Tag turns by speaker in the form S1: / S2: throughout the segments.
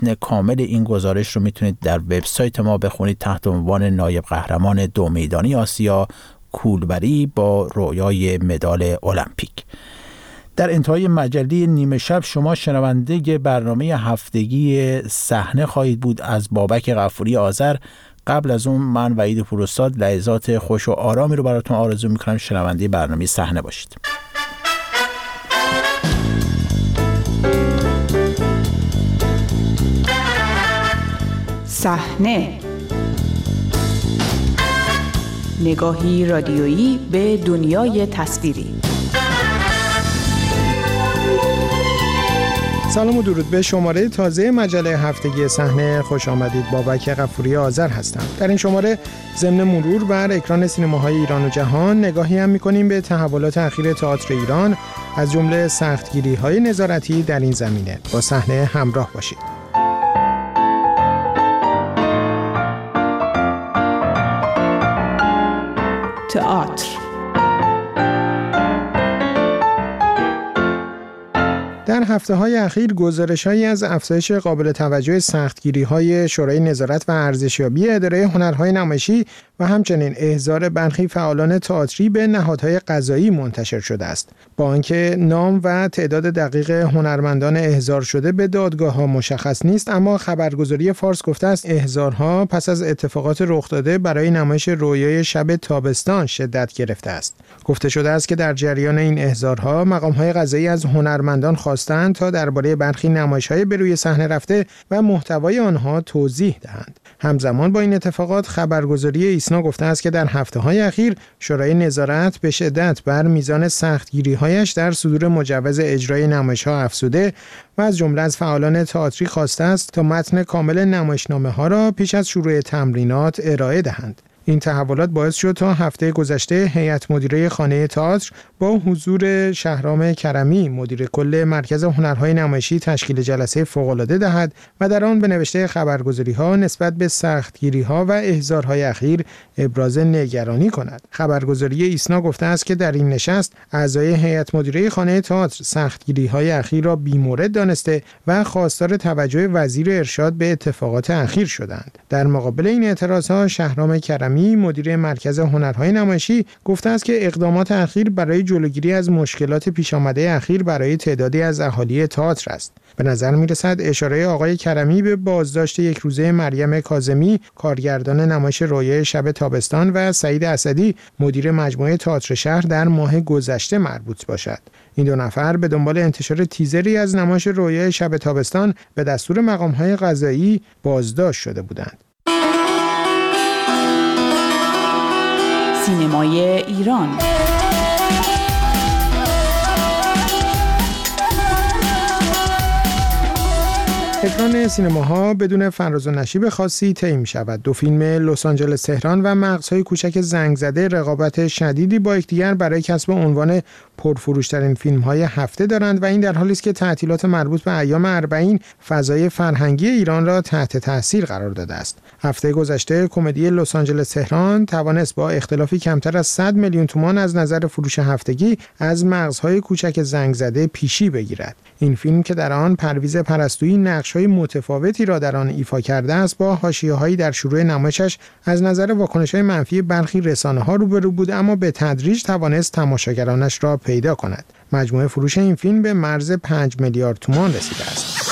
S1: متن کامل این گزارش رو میتونید در وبسایت ما بخونید تحت عنوان نایب قهرمان 2 میدانی آسیا کولبری با رویای مدال المپیک. در انتهای مجله نیمه شب شما شنونده برنامه هفتگی صحنه خواهید بود از بابک غفوری آذر. قبل از اون من وحید پوراستاد لحظات خوش و آرامی رو براتون آرزو میکنم. شنونده برنامه صحنه باشید.
S2: صحنه، نگاهی رادیویی به دنیای تصویری.
S3: سلام و درود به شماره تازه مجله هفتگی صحنه خوش آمدید. بابک غفوری آذر هستم. در این شماره ضمن مرور بر اکران سینماهای ایران و جهان نگاهی هم می‌کنیم به تحولات اخیر تئاتر ایران، از جمله سختگیری‌های نظارتی در این زمینه. با صحنه همراه باشید.
S2: تئاتر.
S3: در هفته‌های اخیر گزارش‌هایی از افزایش قابل توجه سختگیری‌های شورای نظارت و ارزشیابی اداره هنرهای نمایشی و همچنین احضار برخی فعالان تئاتری به نهادهای قضایی منتشر شده است. با آنکه نام و تعداد دقیق هنرمندان احضار شده به دادگاه‌ها مشخص نیست، اما خبرگزاری فارس گفته است احضارها پس از اتفاقات رخ داده برای نمایش رویای شب تابستان شدت گرفته است. گفته شده است که در جریان این احضارها مقام‌های قضایی از هنرمندان خواستند تا درباره برخی نمایش‌های به روی صحنه رفته و محتوای آنها توضیح دهند. همزمان با این اتفاقات خبرگزاری ایسنا گفته است که در هفته‌های اخیر شورای نظارت به شدت بر میزان سختگیری‌هایش در صدور مجوز اجرای نمایش‌ها افزوده و از جمله از فعالان تئاتری خواسته است تا متن کامل نمایشنامه‌ها را پیش از شروع تمرینات ارائه دهند. این تحولات باعث شد تا هفته گذشته هیئت مدیره خانه تئاتر با حضور شهرام کرمی مدیر کل مرکز هنرهای نمایشی تشکیل جلسه فوق‌العاده دهد و در آن به نوشته خبرگزاری‌ها نسبت به سختگیری‌ها و احضارهای اخیر ابراز نگرانی کند. خبرگزاری ایسنا گفته است که در این نشست اعضای هیئت مدیره خانه تئاتر سختگیری‌های اخیر را بی‌مورد دانسته و خواستار توجه وزیر ارشاد به اتفاقات اخیر شدند. در مقابل این اعتراض‌ها شهرام کرمی مدیر مرکز هنرهای نمایشی گفته است که اقدامات اخیر برای جلوگیری از مشکلات پیش آمده اخیر برای تعدادی از اهالی تئاتر است. به نظر می‌رسد اشاره آقای کرمی به بازداشت یک روزه مریم کاظمی کارگردان نمایش رویای شب تابستان و سعید اسدی مدیر مجموعه تئاتر شهر در ماه گذشته مربوط باشد. این دو نفر به دنبال انتشار تیزری از نمایش رویای شب تابستان به دستور مقام‌های قضایی بازداشت شده بودند.
S2: سینمای ایران.
S3: اکران سینماها بدون فراز و نشیب خاصی طی می‌شود. دو فیلم لس آنجلس تهران و مغزهای کوچک زنگ زده رقابت شدیدی با یکدیگر برای کسب عنوان پرفروش‌ترین فیلم‌های هفته دارند و این در حالی است که تعطیلات مربوط به ایام اربعین فضای فرهنگی ایران را تحت تاثیر قرار داده است. هفته گذشته کمدی لس آنجلس تهران توانست با اختلافی کمتر از 100 میلیون تومان از نظر فروش هفتگی از مغزهای کوچک زنگ زده پیشی بگیرد. این فیلم که در آن پرویز پرستویی نقش‌های متفاوتی را در آن ایفا کرده است، با حاشیه‌هایی در شروع نمایشش از نظر واکنش‌های منفی برخی رسانه‌ها روبرو بود، اما به تدریج توانست تماشاگرانش را پیدا کند. مجموع فروش این فیلم به مرز 5 میلیارد تومان رسیده است.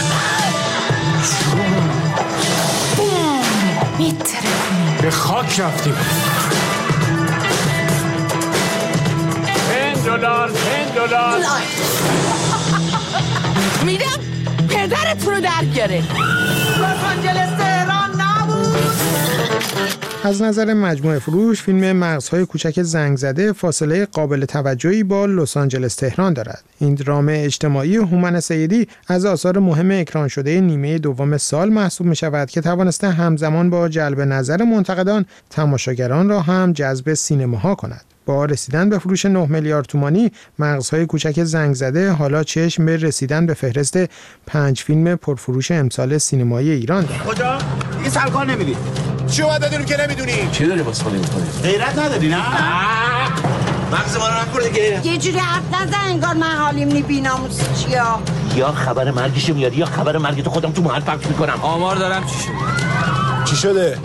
S4: به خاک رفتیم. $10
S5: میدم پدرتون رو در بیاره. لس آنجلس تهران نبود.
S3: از نظر مجموع فروش فیلم مغزهای کوچک زنگ زده فاصله قابل توجهی با لس آنجلس تهران دارد. این درام اجتماعی هومن سیدی از آثار مهم اکران شده نیمه دوم سال محسوب می شود که توانسته همزمان با جلب نظر منتقدان تماشاگران را هم جذب سینماها کند. با رسیدن به فروش 9 میلیارد تومانی مغزهای کوچک زنگ زده حالا چشم به رسیدن به فهرست 5 فیلم پرفروش امسال سینمایی ایران دارد.
S6: کجا؟ این سرکار نمیدی. چی باید بدونیم که نمیدونی؟
S4: چی داری واسه من می‌کنی؟
S6: غیرت نداری نه؟ مغز ما رو نخور دیگه.
S5: یه جوری حرف نزن انگار من حالیم نی بی‌ناموس چیا.
S6: یا خبر مرگش میاد یا خبر مرگت خودم تو محل پخش میکنم.
S4: آمار دارم چی شده؟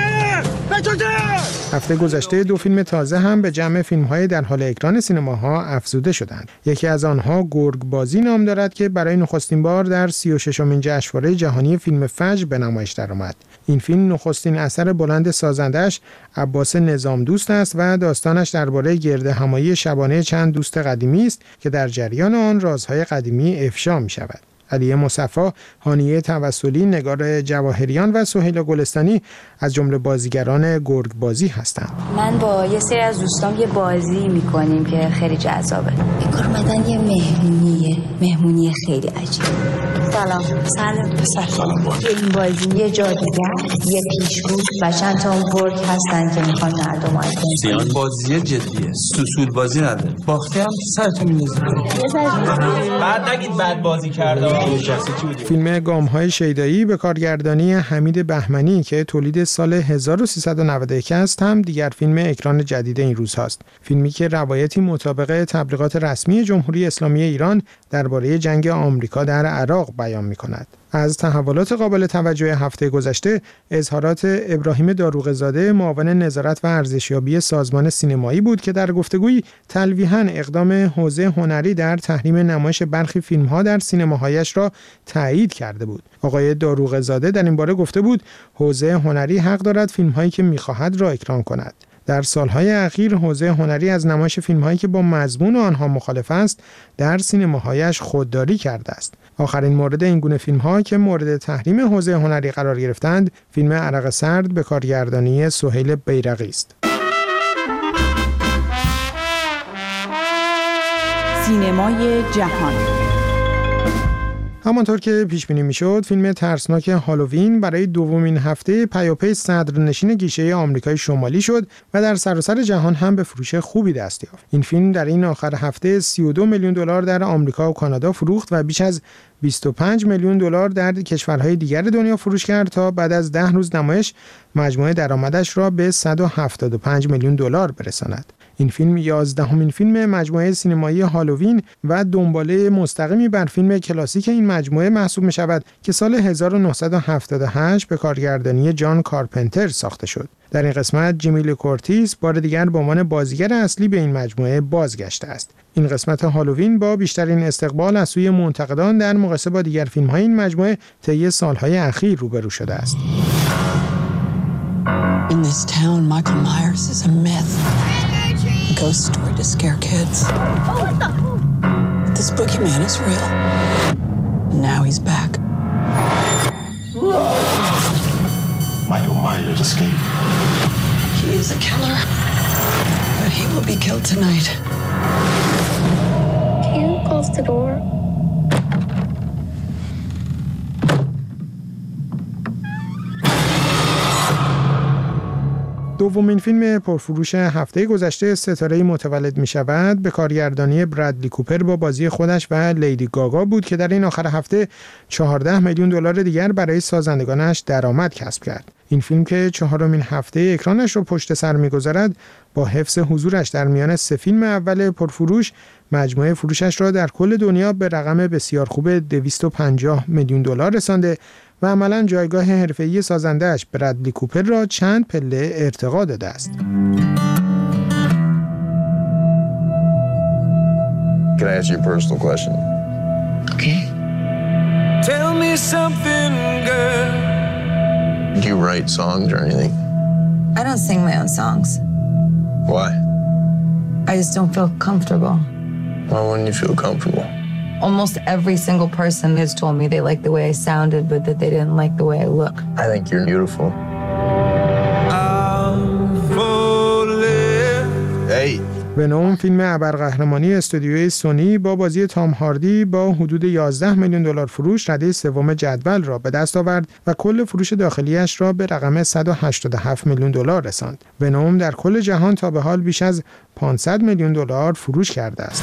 S3: هفته گذشته 2 فیلم تازه هم به جمع فیلم‌های در حال اکران سینماها افزوده شدند. یکی از آنها گرگ بازی نام دارد که برای نخستین بار در 36مین جشنواره جهانی فیلم فجر به نمایش درآمد. این فیلم نخستین اثر بلند سازندش عباس نظامدوست است و داستانش درباره گردهمایی شبانه چند دوست قدیمی است که در جریان آن رازهای قدیمی افشا می‌شود. علی مصفی، هانیه توسلی، نگار جواهریان و سهیلا گلستانی از جمله بازیگران گرگ بازی هستند.
S7: من با یه سری از دوستام یه بازی میکنیم که خیلی جذابه. بکار اومدن یه مهمونی خیلی عجیب. سلام. این بازی یه جادوگر، یه پیشگو و چند تا گرگ هستن که میخوان مردم رو
S8: سیان بازی جدیه. سوسول بازی نداره. باختی هم سرتون می‌ریزه.
S4: بعد نگید بد بازی کرده.
S3: فیلم گام‌های شیدایی به کارگردانی حمید بهمنی که تولید سال 1391 است هم دیگر فیلم اکران جدید این روزهاست. فیلمی که روایتی مطابق تبلیغات رسمی جمهوری اسلامی ایران درباره جنگ آمریکا در عراق بیان می‌کند. از تحولات قابل توجه هفته گذشته اظهارات ابراهیم داروغزاده معاون نظارت و ارزشیابی سازمان سینمایی بود که در گفتگویی تلویحاً اقدام حوزه هنری در تحریم نمایش برخی فیلم‌ها در سینماهایش را تایید کرده بود. آقای داروغزاده در این باره گفته بود حوزه هنری حق دارد فیلم‌هایی که می‌خواهد را اکران کند. در سالهای اخیر حوزه هنری از نمایش فیلم‌هایی که با مضمون آنها مخالف است در سینماهایش خودداری کرده است. آخرین مورد این گونه فیلم‌ها که مورد تحریم حوزه هنری قرار گرفتند، فیلم عرق سرد به کارگردانی سهیل بیرقی است.
S2: سینمای جهان.
S3: همانطور که پیش بینی میشد، فیلم ترسناک هالووین برای دومین هفته پیاپی صدرنشین گیشه آمریکای شمالی شد و در سراسر جهان هم به فروش خوبی دست یافت. این فیلم در این آخر هفته 32 میلیون دلار در آمریکا و کانادا فروخت و بیش از 25 میلیون دلار در کشورهای دیگر دنیا فروش کرد تا بعد از 10 روز نمایش مجموع درآمدش را به 175 میلیون دلار برساند. این فیلم 11مین فیلم مجموعه سینمایی هالووین و دنباله مستقیمی بر فیلم کلاسیک این مجموعه محسوب می شود که سال 1978 به کارگردانی جان کارپنتر ساخته شد. در این قسمت جیمی لی کورتیس بار دیگر به عنوان بازیگر اصلی به این مجموعه بازگشته است. این قسمت هالووین با بیشترین استقبال از سوی منتقدان در مقایسه با دیگر فیلم‌های این مجموعه طی سال‌های اخیر روبرو شده است.
S9: In this town, Michael Myers is a myth. A ghost story to scare kids. This boogeyman is real. Now he's back.
S10: Michael Myers escaped.
S9: He is a killer, but he will be killed tonight.
S11: Can you close the door?
S3: دومین فیلم پرفروش هفته گذشته ستاره‌ای متولد می شود به کارگردانی برادلی کوپر با بازی خودش و لیدی گاگا بود که در این آخر هفته 14 میلیون دلار دیگر برای سازندگانش درآمد کسب کرد. این فیلم که 4مین هفته اکرانش رو پشت سر می‌گذارد با حفظ حضورش در میان 3 فیلم اول پرفروش مجموعه فروشش را در کل دنیا به رقم بسیار خوب 250 میلیون دلار رسانده و عملاً جایگاه حرفه‌ای سازنده‌اش برادلی کوپر را چند پله ارتقا داده است.
S10: Can I ask you a personal question?
S9: Okay.
S4: Tell me something, girl.
S10: Do you write songs or anything?
S7: I don't sing my own songs.
S10: Why?
S7: I just don't feel comfortable.
S10: Why wouldn't you feel comfortable?
S7: Almost every single person has told me they like the way I sounded, but that they didn't like the way I look.
S10: I think you're beautiful. Hey.
S3: ونوم فیلم ابرقهرمانی استودیوی سونی با بازی تام هاردی با حدود 11 میلیون دلار فروش رده سوم جدول را به دست آورد و کل فروش داخلیش را به رقم 187 میلیون دلار رساند. ونوم در کل جهان تا به حال بیش از 500 میلیون دلار فروش کرده است.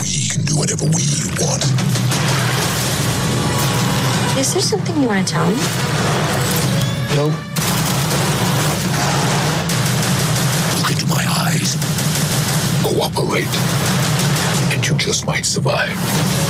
S11: Is there something you want to tell me?
S10: Nope.
S6: Look into my eyes.
S12: cooperate, and you just might survive.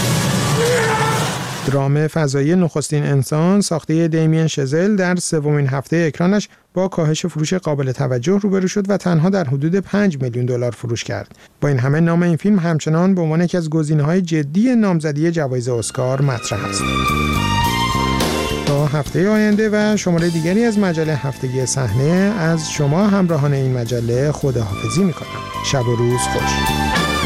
S3: درام فضایی نخستین انسان ساخته دیمین شزل در سومین هفته اکرانش با کاهش فروش قابل توجه روبرو شد و تنها در حدود 5 میلیون دلار فروش کرد. با این همه نام این فیلم همچنان به عنوان یکی از گزینه‌های جدی نامزدی جوایز اسکار مطرح است. تا هفته آینده و شماره دیگری از مجله هفتگی صحنه از شما همراهان این مجله خداحافظی می‌کنم. شب و روز خوش.